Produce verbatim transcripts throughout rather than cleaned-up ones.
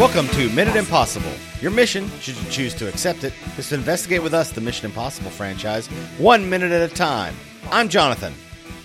Welcome to Minute Impossible. Your mission, should you choose to accept it, is to investigate with us the Mission Impossible franchise one minute at a time. I'm Jonathan.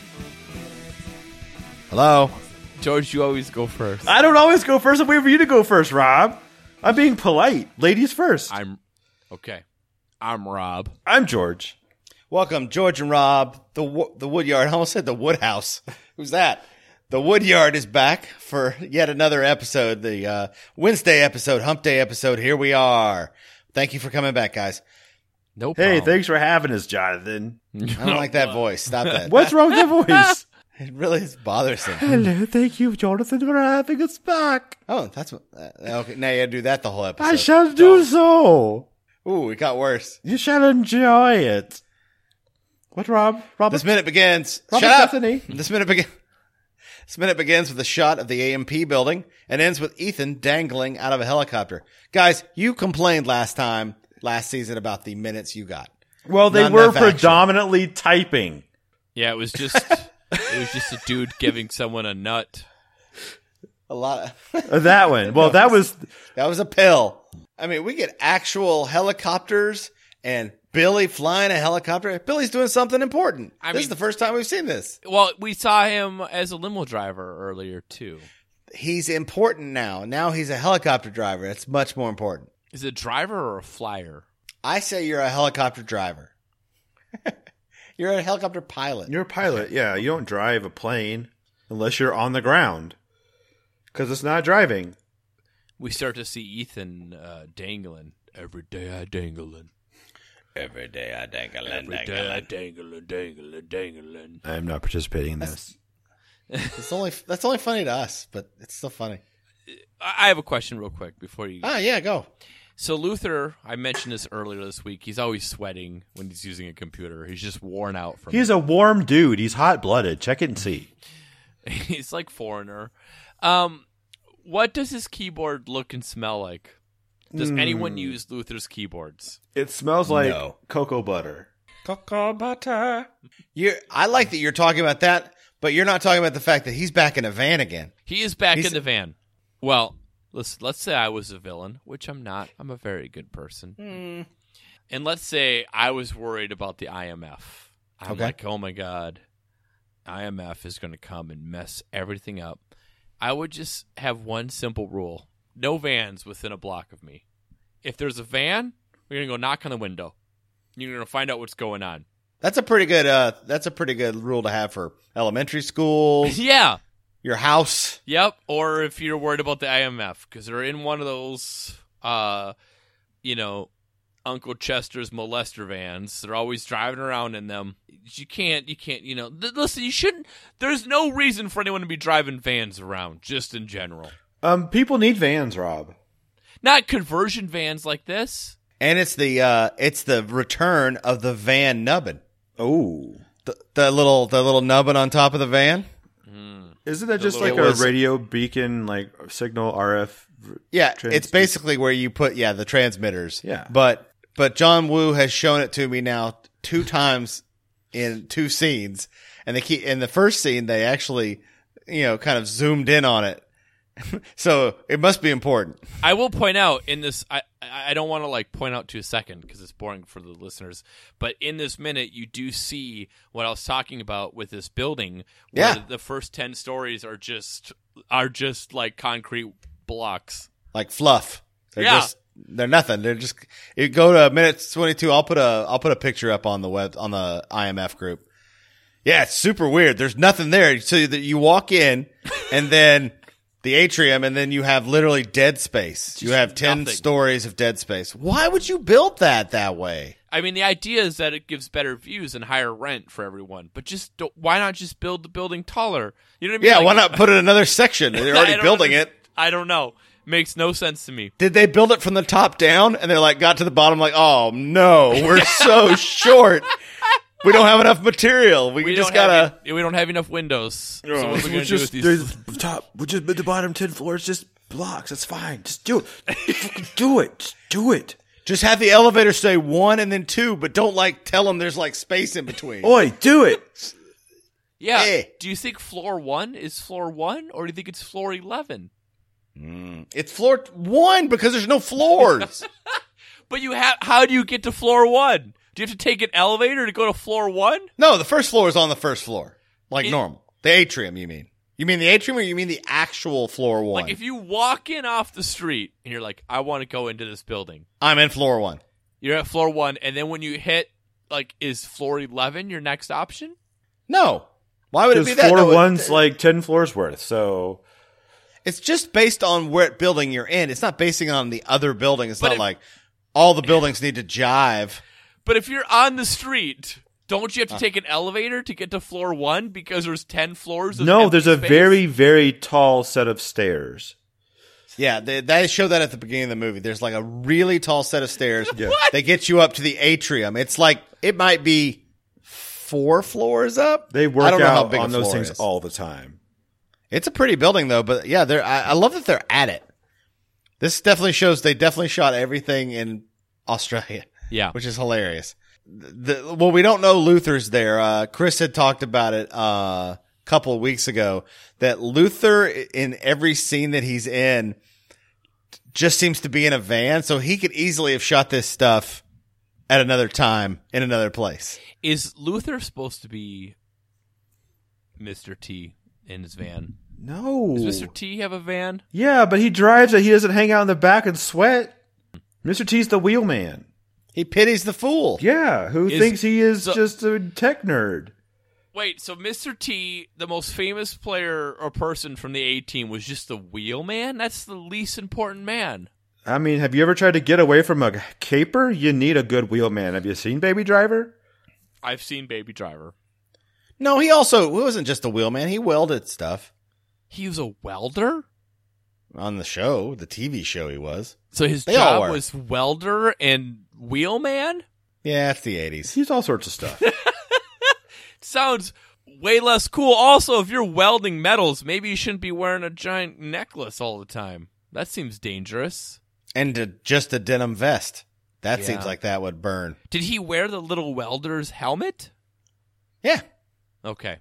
Hello? George, you always go first. I don't always go first. I'm waiting for you to go first, Rob. I'm being polite. Ladies first. I'm okay. I'm Rob. I'm George. Welcome, George and Rob. The wo- the Woodyard. I almost said the Woodhouse. Who's that? The Woodyard is back for yet another episode, the uh, Wednesday episode, Hump Day episode. Here we are. Thank you for coming back, guys. No Hey, problem. thanks for having us, Jonathan. I don't like that voice. Stop that. What's wrong with that voice? It really is bothersome. Hello, thank you, Jonathan, for having us back. Oh, that's what. Uh, okay, now you gotta do that the whole episode. I shall do so. Ooh, it got worse. You shall enjoy it. What, Rob? Robert? This minute begins. Robert Shut up. Bethany. This minute begins. This minute begins with a shot of the A M P building and ends with Ethan dangling out of a helicopter. Guys, you complained last time, last season, about the minutes you got. Well, they Not were enough action. predominantly typing. Yeah, it was just it was just a dude giving someone a nut. A lot. Of, Uh, that one. Well, that was... that was a pill. I mean, we get actual helicopters and Billy flying a helicopter. Billy's doing something important. I this mean- is the first time we've seen this. Well, we saw him as a limo driver earlier too. He's important now. Now he's a helicopter driver. That's much more important. Is it a driver or a flyer? I say you're a helicopter driver. You're a helicopter pilot. You're a pilot, yeah. You don't drive a plane unless you're on the ground. Because it's not driving. We start to see Ethan uh, dangling. Every day I dangling. Every day I dangle and Every day I dangling, dangling, dangling. I am not participating in this. It's only that's only funny to us, but it's still funny. I I have a question real quick before you... Ah, yeah, go. So Luther, I mentioned this earlier this week. He's always sweating when he's using a computer. He's just worn out from He's it. a warm dude. He's hot-blooded. Check it and see. He's like Foreigner. Um, what does his keyboard look and smell like? Does anyone use Luther's keyboards? It smells like No. cocoa butter. Cocoa butter. You I like that you're talking about that, but you're not talking about the fact that he's back in a van again. He is back He's- in the van. Well, let's let's say I was a villain, which I'm not. I'm a very good person. And let's say I was worried about the I M F. I'm Okay. like, oh my god, I M F is going to come and mess everything up. I would just have one simple rule: no vans within a block of me. If there's a van, we're going to go knock on the window. You're going to find out what's going on. That's a pretty good uh that's a pretty good rule to have for elementary schools, Yeah. your house. Yep. Or if you're worried about the I M F, because they're in one of those, uh, you know, Uncle Chester's molester vans. They're always driving around in them. You can't, you can't, you know, th- listen, you shouldn't, there's no reason for anyone to be driving vans around, just in general. Um, people need vans, Rob. Not conversion vans like this. And it's the uh it's the return of the van nubbin. Oh. The, the little the little nubbin on top of the van. Isn't that just little- like It a was- radio beacon, like signal R F? Yeah, Trans- it's basically where you put yeah the transmitters. Yeah. but but John Woo has shown it to me now two times in two scenes, and they keep in the first scene they actually you know kind of zoomed in on it, so it must be important. I will point out in this, I, I don't want to like point out to a second because it's boring for the listeners, but in this minute, you do see what I was talking about with this building where Yeah. the first ten stories are just, are just like concrete blocks. Like fluff. They're Yeah. just they're nothing. They're just you go to minute twenty-two. I'll put a I'll put a picture up on the web on the I M F group. Yeah, it's super weird. There's nothing there. So that you walk in and then the atrium and then you have literally dead space. You have ten nothing. stories of dead space. Why would you build that that way? I mean, the idea is that it gives better views and higher rent for everyone, but just don't, why not just build the building taller? You know what I mean? Yeah, Like- why not put it in another section? They're I already don't building under- it. I don't know. Makes no sense to me. Did they build it from the top down and they're like got to the bottom like, "Oh no, we're so short. We don't have enough material. We, We just don't gotta." have, we don't have enough windows. So what are we going to do with these? there's top. We're just the bottom ten floors, just blocks. That's fine. Just do it. Fucking do it. Just do it. Just have the elevator say one and then two, but don't like tell them there's like space in between. Oi, do it. Yeah. Eh. Do you think floor one is floor one, or do you think it's floor eleven? Mm. It's floor one because there's no floors. But you have. How do you get to floor one? Do you have to take an elevator to go to floor one? No, the first floor is on the first floor, like It- normal. The atrium, you mean? You mean the atrium, or you mean the actual floor one? Like if you walk in off the street and you're like, I want to go into this building. I'm in floor one. You're at floor one, and then when you hit, like, is floor eleven your next option? No. Why would it be Because that? floor No, it- one's like ten floors worth. So It's just based on what building you're in. It's not basing on the other building. It's But not if- like all the buildings need to jive. But if you're on the street, don't you have to take an elevator to get to floor one because there's ten floors of no, empty there's a space? very, very tall set of stairs. Yeah, they, they show that at the beginning of the movie. There's like a really tall set of stairs. Yeah. They get you up to the atrium. It's like, it might be four floors up. They I work don't know how out big a on those floor things is. all the time. It's a pretty building though, but yeah, they're, I, I love that they're at it. This definitely shows they definitely shot everything in Australia, Yeah. which is hilarious. The, well, we don't know Luther's there. Uh, Chris had talked about it, uh, a couple of weeks ago that Luther in every scene that he's in just seems to be in a van. So he could easily have shot this stuff at another time in another place. Is Luther supposed to be Mister T in his van? No. Does Mister T have a van? Yeah, but he drives it. He doesn't hang out in the back and sweat. Mister T's the wheelman. He pities the fool. Yeah, who Is- thinks he is so- just a tech nerd. Wait, so Mister T, the most famous player or person from the A-Team, was just the wheelman? That's the least important man. I mean, have you ever tried to get away from a caper? You need a good wheelman. Have you seen Baby Driver? I've seen Baby Driver. No, he also, he wasn't just a wheelman. He welded stuff He was a welder? on the show, the T V show he was. So his They all job were. was welder and wheelman? Yeah, it's the eighties. He's all sorts of stuff. Sounds way less cool. Also, if you're welding metals, maybe you shouldn't be wearing a giant necklace all the time. That seems dangerous. And to, just a denim vest. That Yeah. seems like that would burn. Did he wear the little welder's helmet? Yeah. Okay.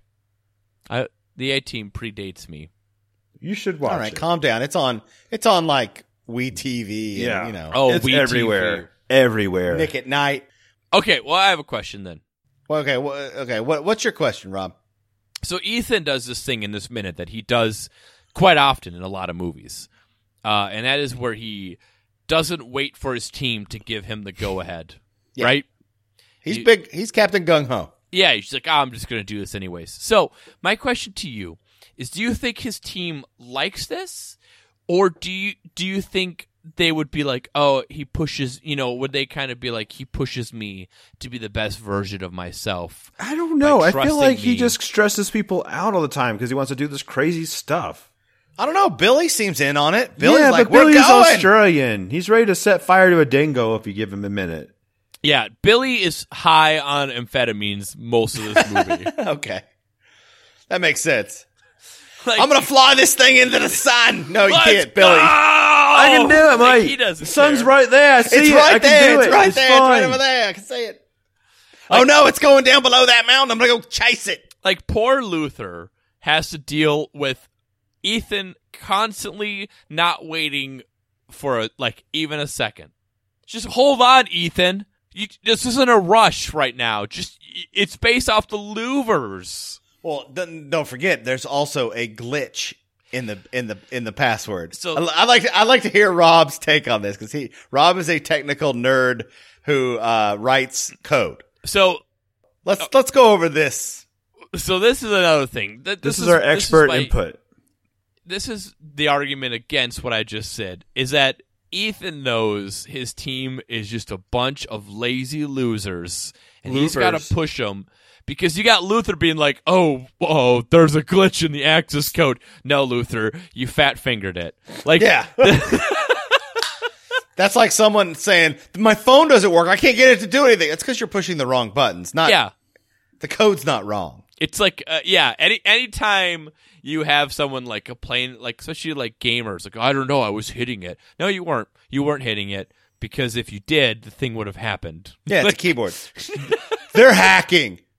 I, the A-Team predates me. You should watch All right, it. calm down. It's on, it's on like Wii T V and, Yeah. you know, Oh, it's Wii everywhere. T V. Everywhere. Nick at Night. Okay, well, I have a question then. Well, okay, well, okay. What, what's your question, Rob? So Ethan does this thing in this minute that he does quite often in a lot of movies. Uh, and that is where he doesn't wait for his team to give him the go-ahead, Yeah. right? He's You- big. He's Captain Gung Ho. Yeah, he's like, oh, I'm just going to do this anyways. So my question to you is, do you think his team likes this? Or do you, do you think they would be like, oh, he pushes, you know, would they kind of be like, he pushes me to be the best version of myself? I don't know. By I feel trusting like he me. just stresses people out all the time because he wants to do this crazy stuff. I don't know. Billy seems in on it. Billy's yeah, like, but we're Billy's going. Australian. He's ready to set fire to a dingo if you give him a minute. Yeah, Billy is high on amphetamines most of this movie. Okay. That makes sense. Like, I'm going to fly this thing into the sun. No, you let's can't, Billy. go! I can do it, Like, mate. he doesn't The sun's care. right there. I see It's it. right I can there. do It's it. right It's there. It's right fine. over there. I can see it. Oh, no, it's going down below that mountain. I'm going to go chase it. Like, poor Luther has to deal with Ethan constantly not waiting for, a, like, even a second. Just hold on, Ethan. You, this isn't a rush right now. Just, it's based off the louvers. Well, don't don't forget, there's also a glitch in the in the in the password. So- I, I like to, I like to hear Rob's take on this because he Rob is a technical nerd who uh, writes code. So, Let's let's go over this. so this is another thing. Th- This, is our this expert my- input. This is the argument against what I just said, is that Ethan knows his team is just a bunch of lazy losers, and he's got Loofers. to push them because you got Luther being like, "Oh, oh, there's a glitch in the access code." No, Luther, you fat fingered it. Like, Yeah. That's like someone saying, my phone doesn't work. I can't get it to do anything. It's because you're pushing the wrong buttons. Not yeah, The code's not wrong. it's like, uh, yeah. Any anytime you have someone like complain, like especially like gamers, like I don't know, I was hitting it. No, you weren't. You weren't hitting it because if you did, the thing would have happened. Yeah, it's Like, a keyboard. They're hacking.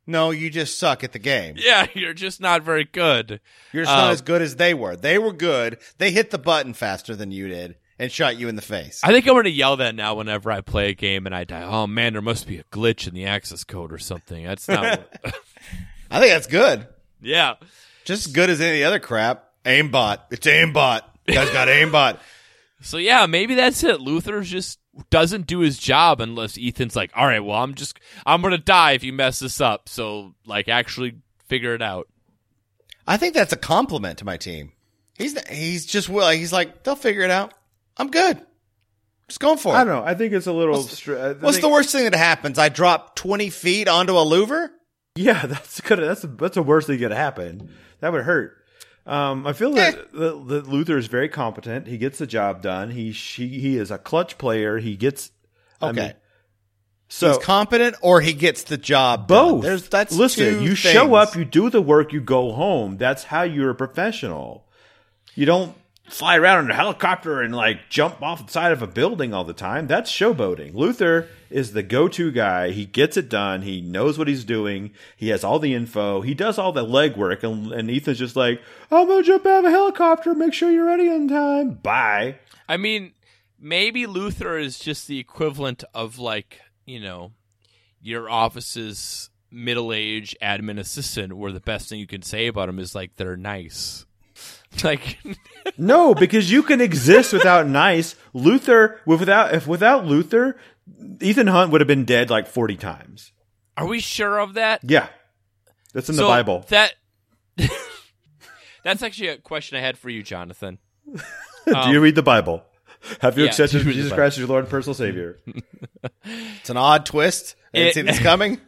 No, you just suck at the game. Yeah, you're just not very good. You're just not Um, as good as they were. They were good. They hit the button faster than you did and shot you in the face. I think I'm going to yell that now whenever I play a game and I die. Oh, man, there must be a glitch in the access code or something. That's not what... I think that's good. Yeah. Just as good as any other crap. Aimbot. It's aimbot. You guys got aimbot. So, yeah, maybe that's it. Luther just doesn't do his job unless Ethan's like, all right, well, I'm just, I'm going to die if you mess this up. So, like, actually figure it out. I think that's a compliment to my team. He's he's just will. He's like, they'll figure it out. I'm good. Just going for it. I don't know. I think it's a little. What's, str- I what's think- the worst thing that happens? I drop twenty feet onto a louver? Yeah, that's good. That's that's the worst thing that could happen. That would hurt. Um, I feel that, Eh. that, that Luther is very competent. He gets the job done. He she, he is a clutch player. He gets I Okay. mean, so He's competent or he gets the job done. both. There's, that's Listen, two you things. show up, you do the work, you go home. That's how you're a professional. You don't fly around in a helicopter and like jump off the side of a building all the time. That's showboating. Luther is the go-to guy. He gets it done. He knows what he's doing. He has all the info. He does all the legwork. And, and Ethan's just like, I'm going to jump out of a helicopter. Make sure you're ready on time. Bye. I mean, maybe Luther is just the equivalent of, like, you know, your office's middle-aged admin assistant, where the best thing you can say about them is, like, they're nice. Like, No, because you can exist without nice. Luther, without if without Luther, Ethan Hunt would have been dead like forty times. are we sure of that? Yeah. That's in the So Bible. That that's actually a question I had for you, Jonathan. Do you read the Bible? Have you yeah, accepted do you read the Jesus Bible? Christ as your Lord and personal Savior? It's an odd twist. I didn't It- see this coming.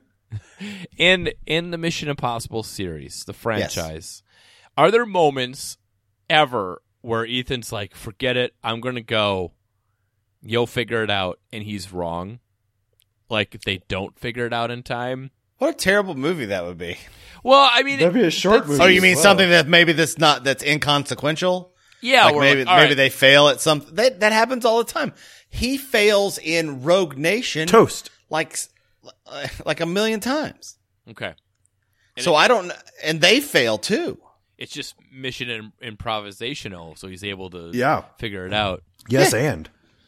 In in the Mission Impossible series, the franchise, are there moments ever where Ethan's like, "Forget it, I'm going to go. You'll figure it out," and he's wrong? Like, if they don't figure it out in time? What a terrible movie that would be. Well, I mean, That'd be a short that's- movie. Oh, you as mean well. something that maybe that's not that's inconsequential? Yeah, Like we're maybe like, all maybe right. they fail at something. That that happens all the time. He fails in Rogue Nation Toast. like like a million times. Okay, And So I don't, and they fail too. it's just mission im- improvisational, so he's able to Yeah. figure it out. Yes, and.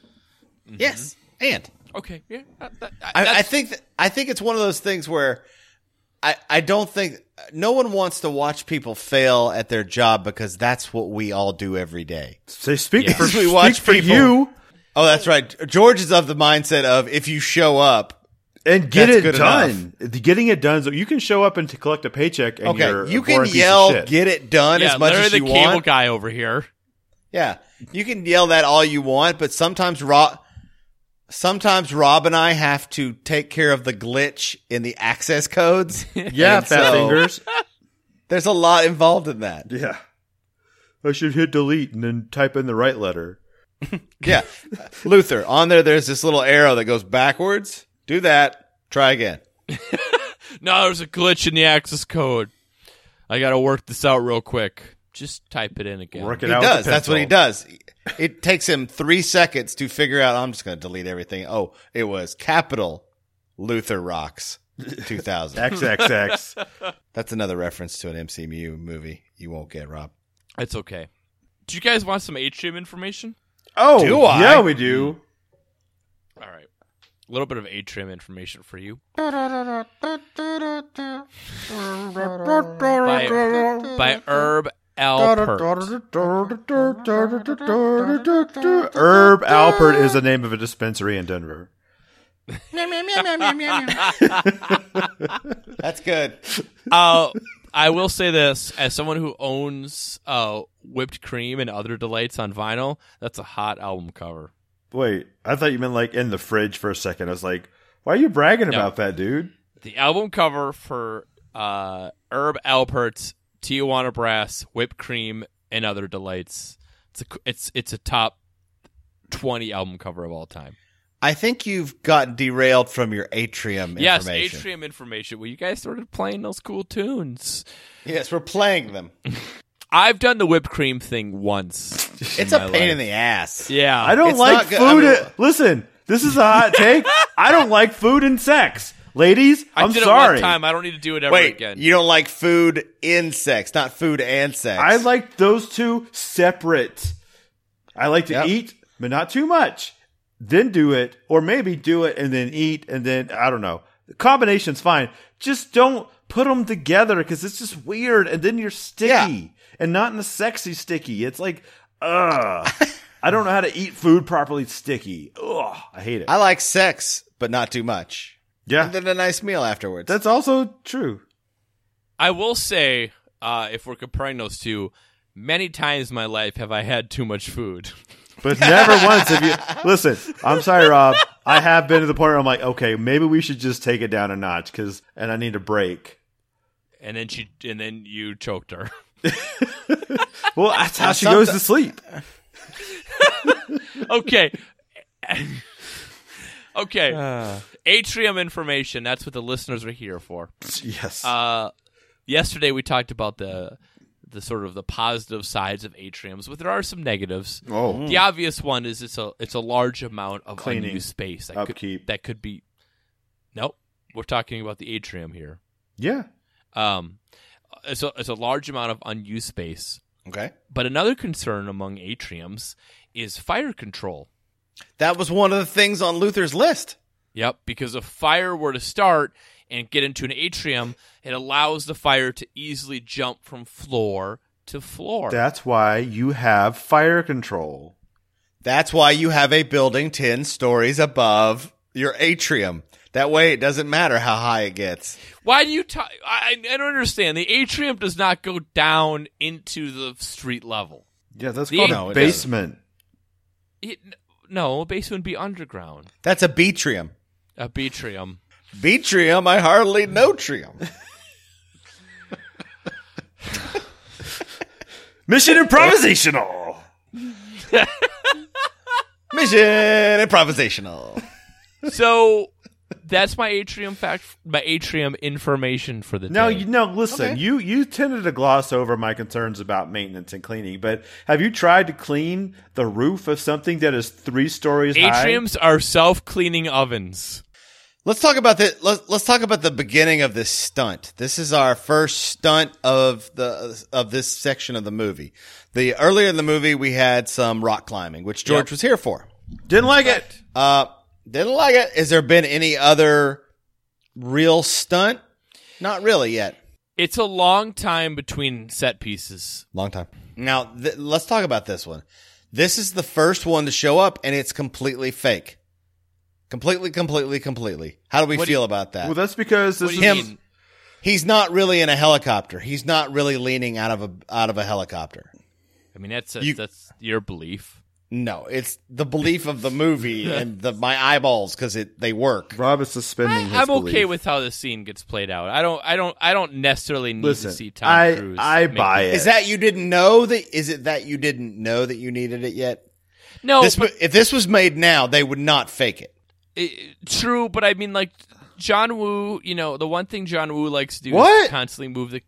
Yes, and Okay, yeah, that- that- I, I that's- think that, I think it's one of those things where I I don't think no one wants to watch people fail at their job because that's what we all do every day. So speak Yeah. for, We speak watch for people- you Oh, that's right. George is of the mindset of if you show up. and get That's it good done. Getting it done. So you can show up and to collect a paycheck and Okay, you're a you can boring piece of yell, shit. get it done yeah, as much Larry as the you cable want. guy over here. Yeah, you can yell that all you want, but sometimes Rob, sometimes Rob and I have to take care of the glitch in the access codes. Yeah, And fat so- fingers. There's a lot involved in that. Yeah. I should hit delete and then type in the right letter. Yeah, Luther, on there, there's this little arrow that goes backwards. Do that. Try again. No, there's a glitch in the access code. I got to work this out real quick. Just type it in again. Work it He out. with does. a That's what he pencil. does. It takes him three seconds to figure out. I'm just going to delete everything. Oh, it was capital Luther Rocks two thousand. X X X. That's another reference to an M C U movie you won't get, Rob. It's okay. Do you guys want some Atrium information? Oh, Do I? yeah, we do. All right. A little bit of Atrium information for you. By, by Herb Alpert. Herb Alpert is the name of a dispensary in Denver. That's good. Uh, I will say this, as someone who owns uh, whipped cream and other delights on vinyl, that's a hot album cover. Wait, I thought you meant like in the fridge for a second. I was like, why are you bragging No. about that, dude? The album cover for uh, Herb Alpert's Tijuana Brass, whipped cream, and other delights. It's a, it's it's a top twenty album cover of all time. I think you've gotten derailed from your atrium Yes, information. Atrium information. Well, you guys started playing those cool tunes. Yes, we're playing them. I've done the whipped cream thing once. It's in a my pain life. in the ass. Yeah, I don't It's like not good. food. I mean- Listen, this is a hot take. I don't like food and sex. Ladies, I I'm did sorry. it one time. I don't need to do it ever Wait, again. you don't like food in sex, not food and sex. I like those two separate. I like to Yep. eat, but not too much. Then do it, or maybe do it and then eat, and then, I don't know. The combination's fine. Just don't put them together because it's just weird, and then you're sticky. Yeah. And not in a sexy sticky. It's like, ugh. I don't know how to eat food properly sticky. Ugh, I hate it. I like sex, but not too much. Yeah. And then a nice meal afterwards. That's also true. I will say, uh, if we're comparing those two, many times in my life have I had too much food. But never once have you. Listen, I'm sorry, Rob. I have been to the point where I'm like, okay, maybe we should just take it down a notch, because, and I need a break. And then she, and then you choked her. Well, that's how Now, she goes someti- to sleep. Okay. Okay. Atrium information. That's what the listeners are here for. Yes. Uh, yesterday we talked about the the sort of the positive sides of atriums, but there are some negatives. oh, The obvious one is it's a it's a large amount of Cleaning. unused space that Upkeep. could that could be. Nope, we're talking about the atrium here. yeah. Um, it's a it's a large amount of unused space. okay. But another concern among atriums is fire control. That was one of the things on Luther's list. Yep, because if fire were to start and get into an atrium, it allows the fire to easily jump from floor to floor. That's why you have fire control. That's why you have a building ten stories above your atrium. That way it doesn't matter how high it gets. Why do you talk? I, I don't understand. The atrium does not go down into the street level. Yeah, that's The- called No, a it basement. It, no, a basement would be underground. That's a beatrium. A beatrium. Beatrium, I hardly know trium. Mission improvisational. Mission improvisational. So that's my atrium fact. My atrium information for the No, day. you no. Listen, Okay. you you tended to gloss over my concerns about maintenance and cleaning, but have you tried to clean the roof of something that is three stories high? Atriums are self-cleaning ovens. Let's talk about the let's let's talk about the beginning of this stunt. This is our first stunt of the of this section of the movie. The earlier in the movie we had some rock climbing, which George Yep. was here for. Didn't like it. Uh didn't like it. Has there been any other real stunt? Not really yet. It's a long time between set pieces. Long time. Now, th- let's talk about this one. This is the first one to show up, and it's completely fake. Completely, completely, completely. How do we What do feel you- about that? Well, that's because this What do is you him- mean? He's not really in a helicopter. He's not really leaning out of a out of a helicopter. I mean, that's a, You- that's your belief. No, it's the belief of the movie and the my eyeballs because it they work. Rob is suspending his I, I'm okay belief. with how the scene gets played out. I don't. I don't. I don't necessarily need Listen, to see Tom I- Cruise. I make buy the- it. Is that you didn't know that? Is it that you didn't know that you needed it yet? No, This, but, if this was made now, they would not fake it. it, true. But I mean, like John Woo. You know, the one thing John Woo likes to do What? is constantly move the.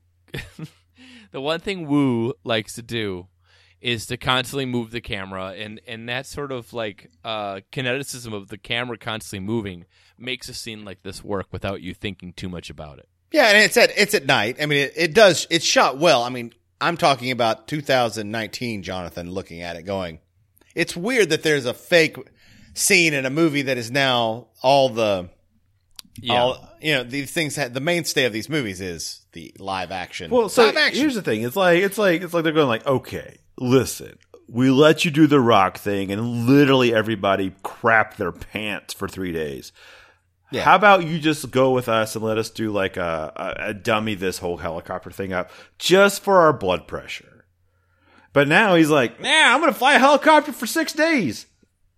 The one thing Woo likes to do is to constantly move the camera, and and that sort of like uh, kineticism of the camera constantly moving makes a scene like this work without you thinking too much about it. Yeah, and it's at it's at night. I mean, it, it does. It's shot well. I mean, I'm talking about two thousand nineteen, Jonathan, looking at it, going, it's weird that there's a fake scene in a movie that is now all the Yeah. all you know. These things. Ha- the mainstay of these movies is the live action. Well, so live action. here's the thing. It's like it's like it's like they're going like, okay, listen, we let you do the rock thing, and literally everybody crapped their pants for three days. Yeah. How about you just go with us and let us do like a, a, a dummy this whole helicopter thing up just for our blood pressure? But now he's like, nah, I'm going to fly a helicopter for six days.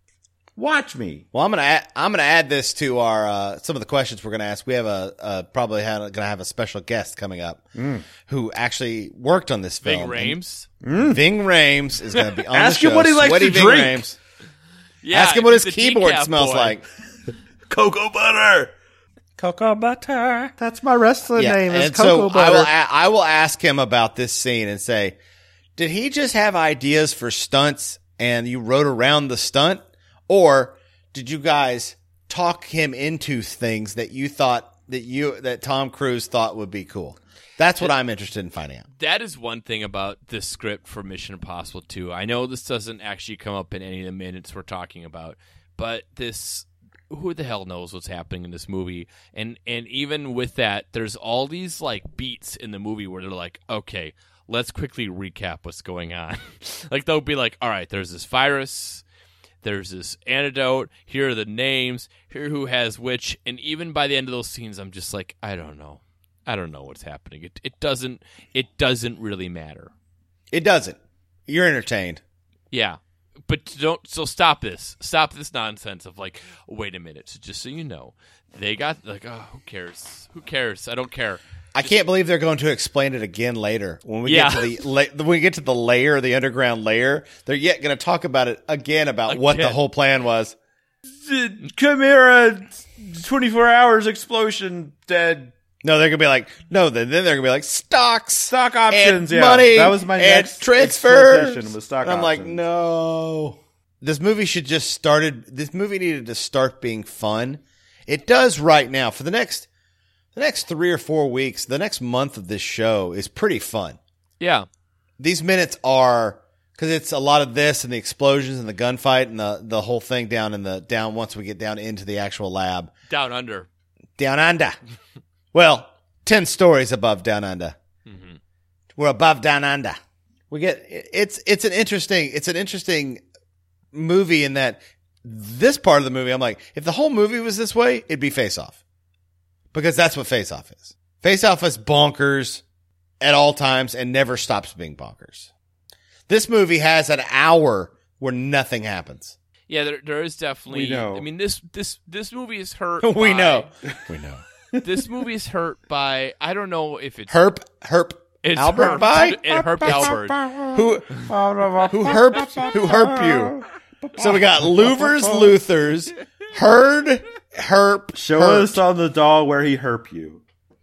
Watch me. Well, I'm gonna add, I'm gonna add this to our uh, some of the questions we're gonna ask. We have a uh, probably have, gonna have a special guest coming up who actually worked on this Big film. Rames. And Ving Rhames is gonna be on Ask the him show. what he likes Sweaty to Ving drink. Rhames. Yeah, Ask him what his he's the keyboard decaf smells boy. like. Cocoa butter. Cocoa butter. That's my wrestling Yeah, name. Is and Cocoa so butter. I will a- I will ask him about this scene and say, did he just have ideas for stunts and you wrote around the stunt, or did you guys talk him into things that you thought that you that Tom Cruise thought would be cool? That's what I'm interested in finding out. That is one thing about the script for Mission Impossible two. I know this doesn't actually come up in any of the minutes we're talking about, but this, who the hell knows what's happening in this movie? And and even with that, there's all these like beats in the movie where they're like, okay, let's quickly recap what's going on. Like they'll be like, all right, there's this virus, there's this antidote, here are the names, here who has which, and even by the end of those scenes, I'm just like, I don't know. I don't know what's happening. It it doesn't it doesn't really matter. It doesn't. You're entertained. Yeah. But don't so stop this. Stop this nonsense of like, wait a minute. So just so you know, they got like, oh, who cares? Who cares? I don't care. I can't believe they're going to explain it again later. When we Yeah. get to the la- when we get to the layer, the underground layer, they're yet going to talk about it again about what the Again. whole plan was. Chimera, twenty-four hours explosion, dead. No, they're going to be like, no, then, then they're going to be like, stocks, Stock options, and yeah. money, That was my and next transfers. session was stock And I'm like, options. no. This movie should just started. This movie needed to start being fun. It does right now. For the next, the next three or four weeks, the next month of this show is pretty fun. Yeah. These minutes are because it's a lot of this and the explosions and the gunfight and the the whole thing down in the down once we get down into the actual lab Down under. down under. Well, ten stories above down under. Mm-hmm. We're above down under. We get it's it's an interesting it's an interesting movie in that this part of the movie, I'm like, if the whole movie was this way, it'd be Face Off, because that's what Face Off is. Face Off is bonkers at all times and never stops being bonkers. This movie has an hour where nothing happens. Yeah, there there is definitely. We know. I mean, this this this movie is hurt. we by- know, we know. This movie is hurt by. I don't know if it's Herp, Herp, It's Albert Herp, by it Herp Albert. who who herp who herp you. So we got Louvers, Luthers, Herd, Herp. Show Hurt. us on the doll where he herp you.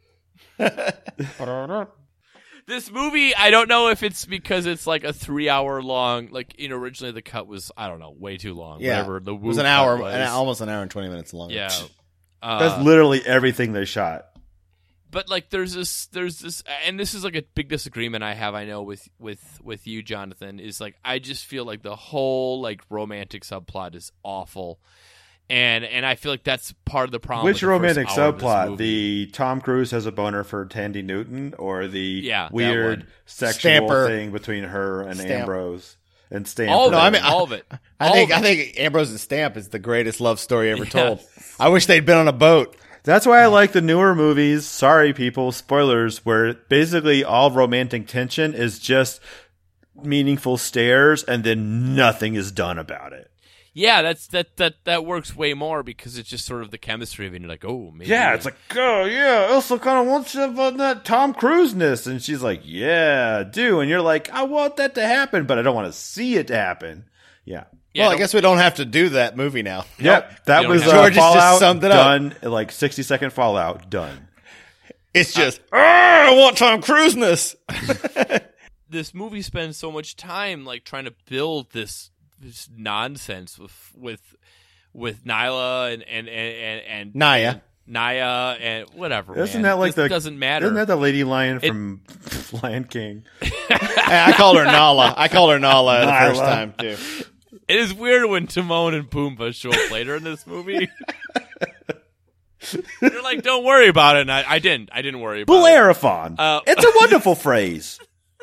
This movie, I don't know if it's because it's like a three-hour long. Like, you know, originally the cut was, I don't know, way too long. Yeah, Whatever the it was Woo an cut hour, was. an, almost an hour and twenty minutes long. Yeah. Uh, That's literally everything they shot. But like, there's this, there's this, and this is like a big disagreement I have. I know with with with you, Jonathan. Is like, I just feel like the whole like romantic subplot is awful, and and I feel like that's part of the problem. Which with the first romantic hour of this subplot? movie. The Tom Cruise has a boner for Tandy Newton, or the Yeah, that weird one. sexual Stamper. thing between her and Stamp. Ambrose and Stamper? all of it. No, I mean, all of it. I All think of I it. think Ambrose and Stamp is the greatest love story ever Yeah. told. I wish they'd been on a boat. That's why I like the newer movies. Sorry, people, spoilers, where basically all romantic tension is just meaningful stares and then nothing is done about it. Yeah, that's that that that works way more because it's just sort of the chemistry of it. And you're like, oh, maybe. Yeah, it's like, oh, yeah, Elsa kind of wants you on that Tom Cruise-ness. And she's like, yeah, do. And you're like, I want that to happen, but I don't want to see it happen. Yeah. Yeah, well, I don't- guess we don't have to do that movie now. Yep, that you was don't uh, have- George has just Fallout summed it up. done, like sixty second Fallout done. It's just, "Ah, I want Tom Cruise-ness. This movie spends so much time like trying to build this this nonsense with with with Nyla and and and and, and Naya. Naya and whatever. Isn't man. that like This the doesn't matter? Isn't that the lady lion from Lion King? I called her Nala. I called her Nala the first Nyla. time, too. It is weird when Timon and Pumbaa show up later in this movie. They're like, "Don't worry about it." And I, I didn't. I didn't worry about it. Bellerophon. Uh, it's a wonderful phrase.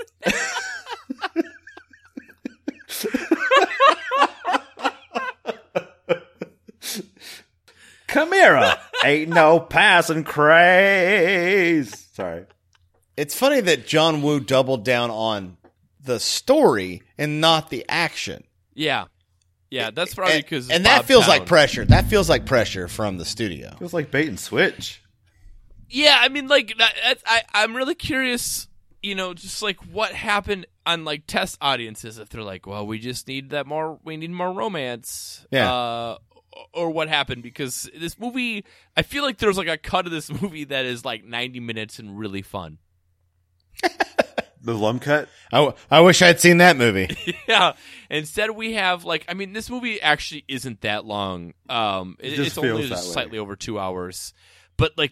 Chimera ain't no passing craze. Sorry. It's funny that John Woo doubled down on the story and not the action. Yeah, yeah. That's probably And, because and that feels like pressure. That feels like pressure from the studio. Feels like bait and switch. Yeah, I mean, like that, that's, I, I'm really curious. You know, just like what happened on like test audiences if they're like, well, we just need that more, we need more romance. Yeah. Uh, or what happened because this movie, I feel like there's like a cut of this movie that is like ninety minutes and really fun. The Lum cut. I, w- I wish I'd seen that movie. Yeah. Instead, we have like, I mean, this movie actually isn't that long. Um, it, It just it's only feels just that way. slightly over two hours, but like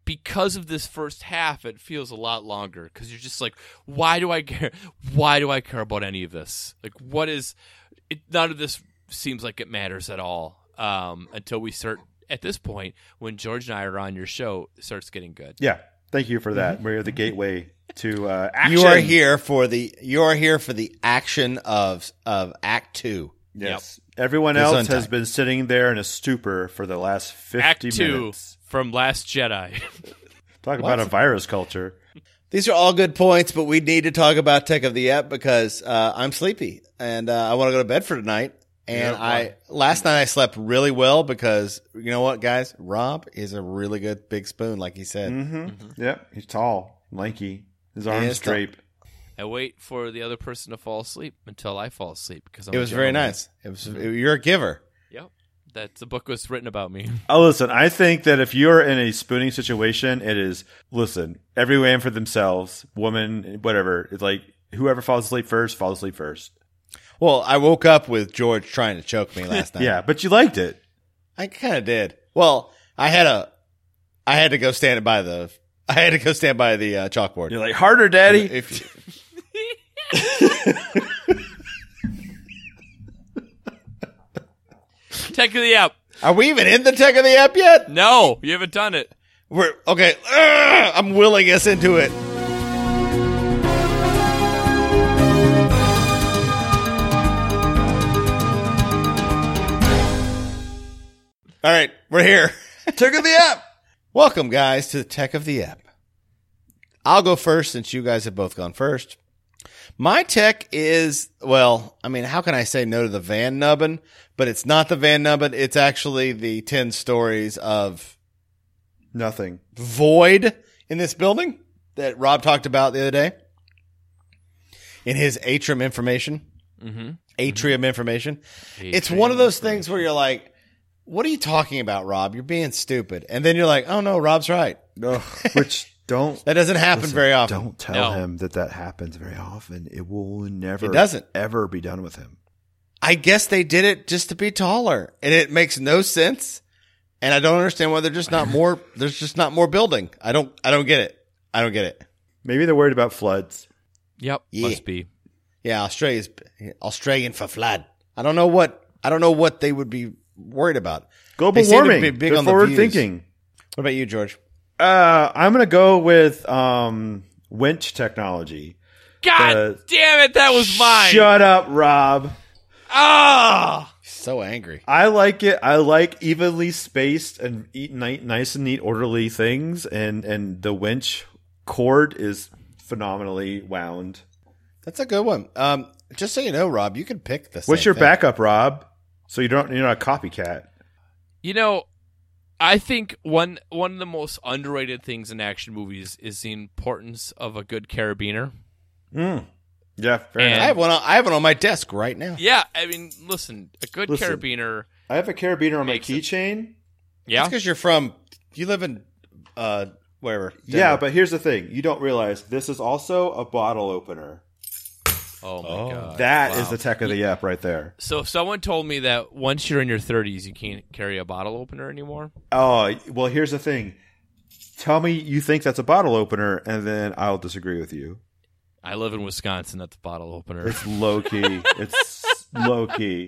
because of this first half, it feels a lot longer because you're just like, why do I care? Why do I care about any of this? Like, what is it? None of this seems like it matters at all um, until we start at this point when George and I are on your show. It starts getting good. Yeah. Thank you for that. We're the gateway to uh, action. You are here for the you are here for the action of of Act Two. Yes. Yep. Everyone It's else on has time. been sitting there in a stupor for the last fifty Act two minutes. from Last Jedi. Talk about a virus culture. These are all good points, but we need to talk about Tech of the Ep because uh, I'm sleepy and uh, I want to go to bed for tonight. And Yeah, I last night I slept really well because you know what, guys? Rob is a really good big spoon, like he said. Mm-hmm. Yep. He's tall, lanky. His arms is tall. drape. I wait for the other person to fall asleep until I fall asleep because I'm It a was very gentleman. nice. It was. You're a giver. Yep, that the book was written about me. Oh, listen, I think that if you're in a spooning situation, it is, listen, every man for themselves, woman, whatever. It's like whoever falls asleep first, falls asleep first. Well, I woke up with George trying to choke me last night. Yeah, but you liked it. I kind of did. Well, I had a, I had to go stand by the, I had to go stand by the uh, chalkboard. You're like, harder, daddy. If, Tech of the app. are we even in the Tech of the Ep yet? No, you haven't done it. We're okay. Ugh, I'm willing us into it. All right, we're here. Tech of the app. Welcome, guys, to the Tech of the Ep. I'll go first since you guys have both gone first. My tech is, well, I mean, how can I say no to the Van Nubbin? But it's not the Van Nubbin. It's actually the ten stories of Nothing. void in this building that Rob talked about the other day in his atrium information. Mm-hmm. Atrium information. It's one of those things where you're like, what are you talking about, Rob? You're being stupid. And then you're like, oh no, Rob's right. Ugh, which don't. That doesn't happen listen, very often. Don't tell No. him that that happens very often. It will never. It doesn't. ever be done with him. I guess they did it just to be taller, and it makes no sense. And I don't understand why there's just not more. There's just not more building. I don't. I don't get it. I don't get it. Maybe they're worried about floods. Yep, Yeah. must be. Yeah, Australia's Australian for flood. I don't know what. I don't know what they would be worried about. Global They seem to warming. be big They're on the forward views. thinking. What about you, George? Uh, I'm gonna go with um, winch technology. God Uh, damn it, that was mine. Shut up, Rob. Ah, So angry. I like it. I like evenly spaced and eat ni- nice and neat, orderly things, and and the winch cord is phenomenally wound. That's a good one. Um, just so you know, Rob, you can pick the. What's same your thing. backup, Rob? So you don't you're not a copycat. you know, I think one one of the most underrated things in action movies is the importance of a good carabiner. Mm. Yeah, fair And- I enough. have one. On, I have one on my desk right now. Yeah, I mean, listen, a good Listen. carabiner. I have a carabiner on my Makes it- keychain. Yeah, That's because you're from. You live in, uh, wherever. Yeah, Denver. but here's the thing: you don't realize this is also a bottle opener. oh my Oh. god. That is wow. the tech of the app right there. So if someone told me that once you're in your thirties, you can't carry a bottle opener anymore. Oh, well, here's the thing. Tell me you think that's a bottle opener, and then I'll disagree with you. I live in Wisconsin. That's a bottle opener. It's low key. It's low key.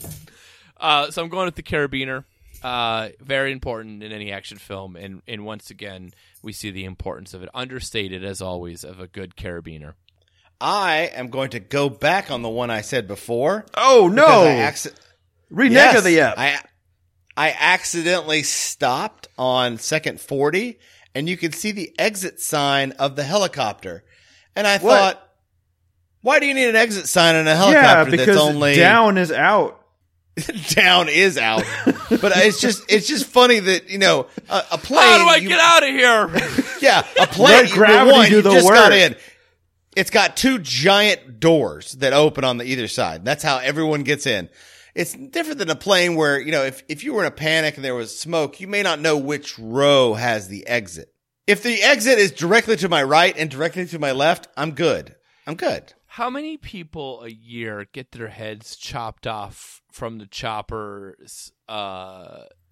Uh, so I'm going with the carabiner. Uh, very important in any action film, and and once again we see the importance of it. Understated as always of a good carabiner. I am going to go back on the one I said before. Oh because no! I acci- Renege Yes, of the app. I I accidentally stopped on second forty, and you could see the exit sign of the helicopter. And I What? thought, why do you need an exit sign on a yeah, helicopter because that's only down is out. down is out? But it's just it's just funny that, you know, a, a plane. How do I you- get out of here? Yeah, a plane. Let gravity one, do you the just work. got in. It's got two giant doors that open on the either side. That's how everyone gets in. It's different than a plane where, you know, if, if you were in a panic and there was smoke, you may not know which row has the exit. If the exit is directly to my right and directly to my left, I'm good. I'm good. How many people a year get their heads chopped off from the choppers? Uh,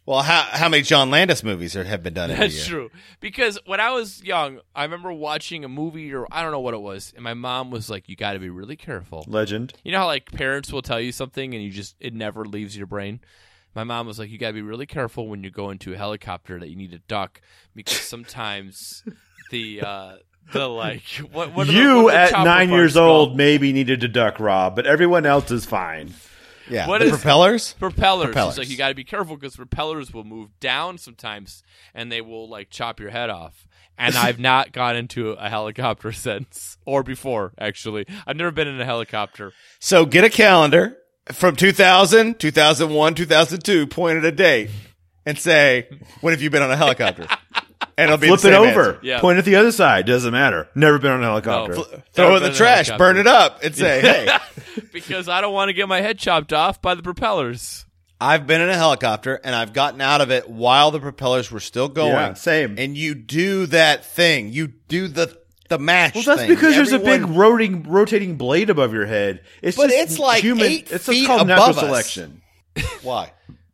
Well, how how many John Landis movies are, have been done every That's year? true. Because when I was young, I remember watching a movie, or I don't know what it was, and my mom was like, "You got to be really careful." Legend. You know how like parents will tell you something and you just it never leaves your brain. My mom was like, "You got to be really careful when you go into a helicopter that you need to duck because sometimes the uh, the like what, what are the- You what are the at chopper nine years parts old called? maybe needed to duck, Rob, but everyone else is fine. Yeah, What the is- propellers. Propellers. Propellers. It's like you got to be careful because propellers will move down sometimes and they will like chop your head off. And I've not gone into a helicopter since, or before actually. I've never been in a helicopter. So get a calendar from two thousand, two thousand one, two thousand two, point at a date, and say, when have you been on a helicopter? And it'll be Flip the it same over. answer. Yeah. Point at the other side. Doesn't matter. Never been on a helicopter. No. Throw it in Never the been trash, in a burn it up, and say, hey, Because I don't want to get my head chopped off by the propellers. I've been in a helicopter and I've gotten out of it while the propellers were still going. Yeah, same. And you do that thing. You do the the mash Well, that's thing. because there's a big Everyone- rotating rotating blade above your head. It's But just it's like human. eight it's feet called natural above us. selection. Why?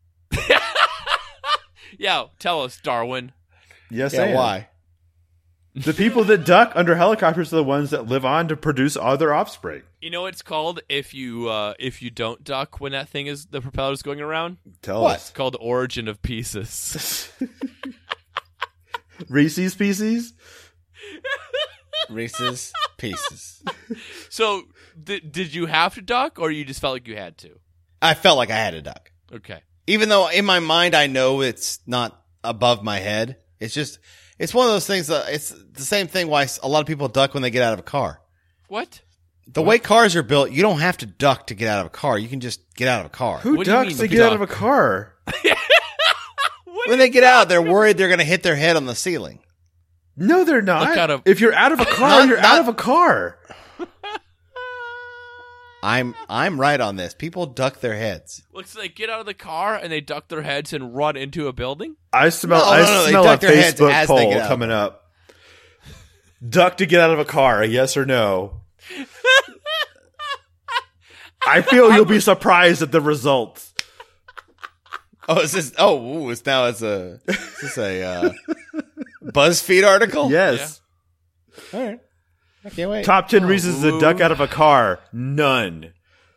Yeah, tell us, Darwin. Yes, Yeah, I am. why? The people that duck under helicopters are the ones that live on to produce other offspring. You know what it's called if you uh, if you don't duck when that thing is the propeller's going around? Tell What? us. It's called Origin of Pieces. Reese's Pieces? Reese's Pieces. So, th- did you have to duck, or you just felt like you had to? I felt like I had a duck. Okay. Even though in my mind I know it's not above my head. It's just, it's one of those things that it's the same thing why a lot of people duck when they get out of a car. What? The way cars are built, you don't have to duck to get out of a car. You can just get out of a car. Who What do you ducks mean to get out of a duck? car? When they get out, they're worried they're going to hit their head on the ceiling. No, they're not. Look out of- if you're out of a car, Not- you're not- out of a car. I'm I'm right on this. People duck their heads. Looks like they get out of the car and they duck their heads and run into a building? I smell. No, I no, no, they smell duck a their heads Facebook as they poll get out. coming up. Duck to get out of a car? A yes or no? I feel you'll be surprised at the results. Oh, is this? Oh, ooh, it's now it's a is this a uh, BuzzFeed article? Yes. All right. I can't wait. Top ten reasons to duck out of a car. None.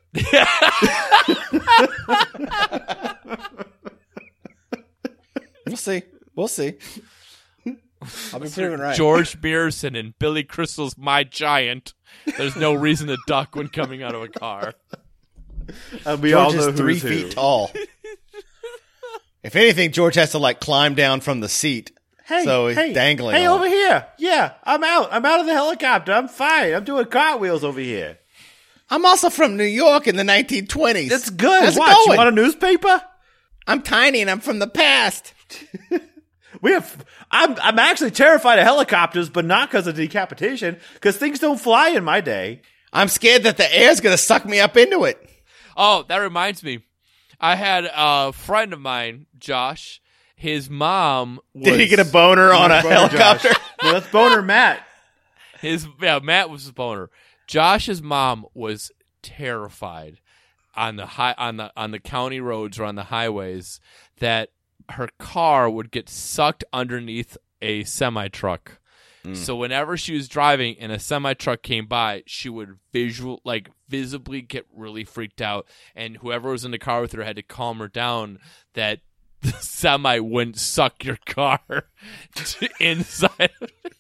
We'll see. We'll see. I'll be proven right. George Beerson and Billy Crystal's My Giant. There's no reason to duck when coming out of a car. And we George all know is three who's who. feet tall. If anything, George has to like climb down from the seat. Hey, So he's hey, dangling Hey, on over here. Yeah, I'm out. I'm out of the helicopter. I'm fine. I'm doing cartwheels over here. I'm also from New York in the nineteen twenties. That's good. How's it What? You going? want a newspaper? I'm tiny and I'm from the past. We have. I'm. I'm actually terrified of helicopters, but not because of decapitation. Because things don't fly in my day. I'm scared that the air's going to suck me up into it. Oh, that reminds me. I had a friend of mine, Josh. His mom was, Did he get a boner on a Boner helicopter? Josh. No, that's Boner Matt. His yeah, Matt was his boner. Josh's mom was terrified on the high on the on the county roads or on the highways that her car would get sucked underneath a semi truck. So whenever she was driving and a semi truck came by, she would visual like visibly get really freaked out, and whoever was in the car with her had to calm her down that the semi wouldn't suck your car to inside.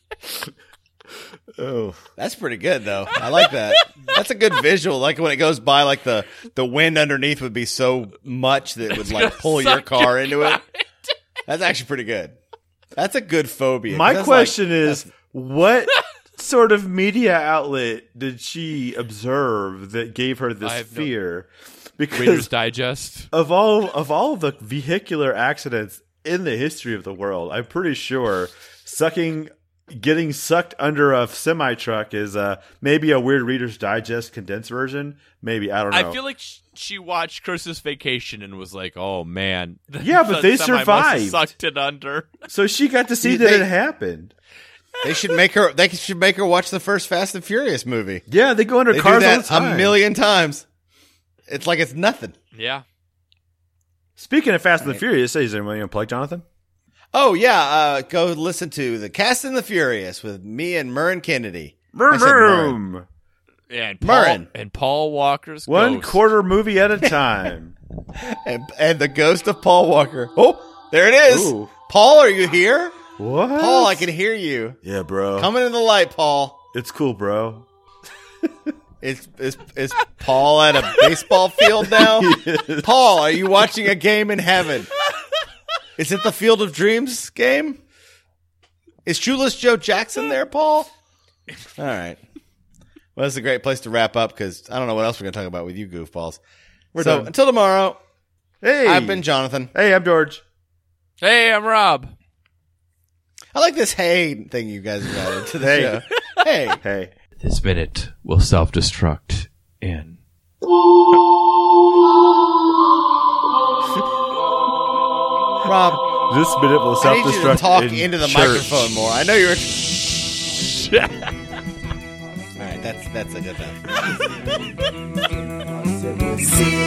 Oh, That's pretty good, though. I like that. That's a good visual. Like when it goes by, like the, the wind underneath would be so much that it would like pull your Suck car your into car it. That's actually pretty good. That's a good phobia. my That's question like- is, what sort of media outlet did she observe that gave her this I have no- fear? Reader's Because Digest. of all of all of the vehicular accidents in the history of the world, I'm pretty sure sucking, getting sucked under a semi truck is uh, maybe a weird Reader's Digest condensed version. Maybe I don't know. I feel like sh- she watched Christmas Vacation and was like, "Oh man, Yeah, but the they semi must have survived. Sucked it under." so she got to see They- that it happened. They should make her. They should make her watch the first Fast and Furious movie. Yeah, they go under They cars do all the that time. a million times. It's like it's nothing. Yeah, Speaking of Fast and the Furious, is there anyone you want to plug, Jonathan? Oh, yeah. Uh, go listen to The Cast and the Furious with me and Murren Kennedy. Vroom, vroom. Yeah, and Paul, Murren. and Paul Walker's One Ghost. quarter movie at a time. And, and the ghost of Paul Walker. Oh, there it is. Ooh. Paul, are you here? What? Paul, I can hear you. Yeah, bro. Coming in the light, Paul. It's cool, bro. Is, is, is Paul at a baseball field now? Yes. Paul, are you watching a game in heaven? Is it the Field of Dreams game? Is Shoeless Joe Jackson there, Paul? All right. Well, that's a great place to wrap up because I don't know what else we're going to talk about with you goofballs. We're so done. until tomorrow, Hey. I've been Jonathan. Hey, I'm George. Hey, I'm Rob. I like this hey thing you guys have added to the Hey. show. Hey. Hey. This minute will self-destruct in... Rob, This minute will I need you to self-destruct talk in into the church. microphone more. I know you're... All right, that's, that's a good enough. See